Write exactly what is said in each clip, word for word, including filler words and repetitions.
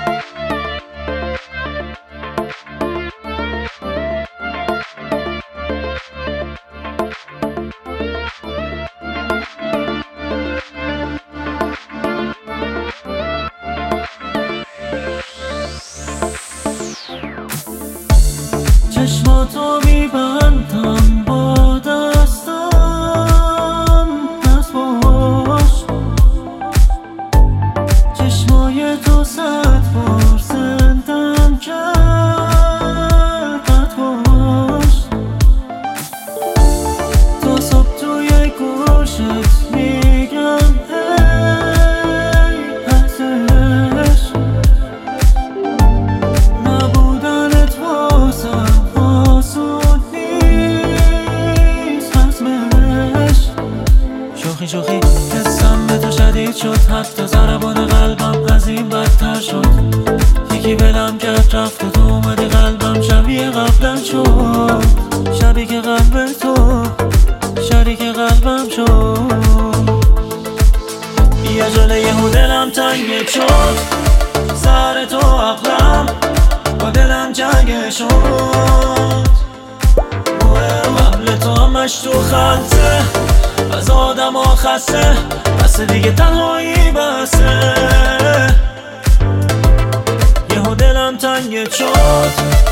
چشماتو میبندم با دستم، دست باش. چشمای تو صد بار زندم کرد، قد باش. تا صبح توی گوشت میگم ای ارزش نبودنت واسم آسون نیست، حتمش. شوخی شوخی حسم به تو شدید شد، حتی ضربان قلبم از این بدتر شد. یکی بلم کرد رفت و تو اومدی قلبم شبیه قبلا شد. شبیه که قلب تو شریک قلبم شد. یه جله یهو دلم تنگ شد، سر تو عقلم با دلم جنگ شد. قبل تو همش تو خلطه، از آدم ها خسته، بس دیگه تنهایی بسه. یهو دلم تنگ شد.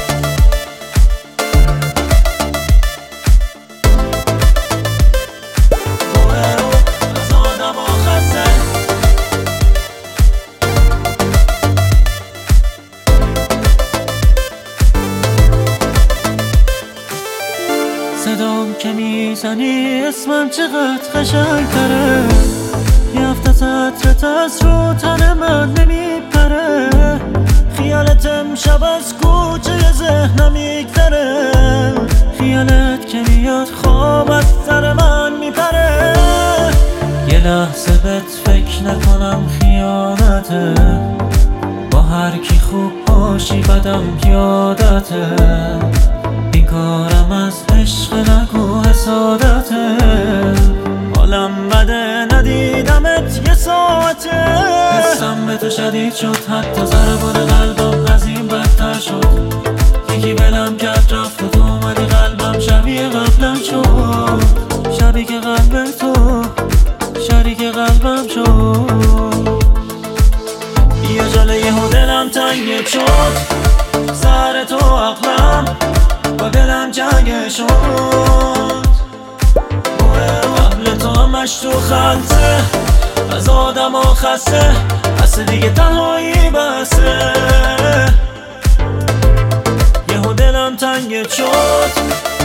صدام که میزنی اسمم چقدر قشنگ تره. یه هفته سطرت از رو تن من نمیپره. خیالت امشب از کوچه ذهنم میگذره. خیالت که میاد خواب از سر من میپره. یه لحظه بهت فکر نکنم خیانته. با هر کی خوب باشی بدم یادته. این کارم از عشق نگو حسادته. حالم بده ندیدمت یه ساعته. حسم به تو شدید شد، حتی ضربان قلبم از این بدتر شد. یکی بلم کرد رفت و تو اومدی قلبم شبیه قبلا شد. شبیه که قلب تو شریک قلبم شد. یه جله یهو دلم تنگ شد، سر تو عقلم با دلم جنگ شد. قبل تو همش تو خلطه، از آدم ها خسته، بس دیگه تنهایی بسه. یهو دلم تنگ شد.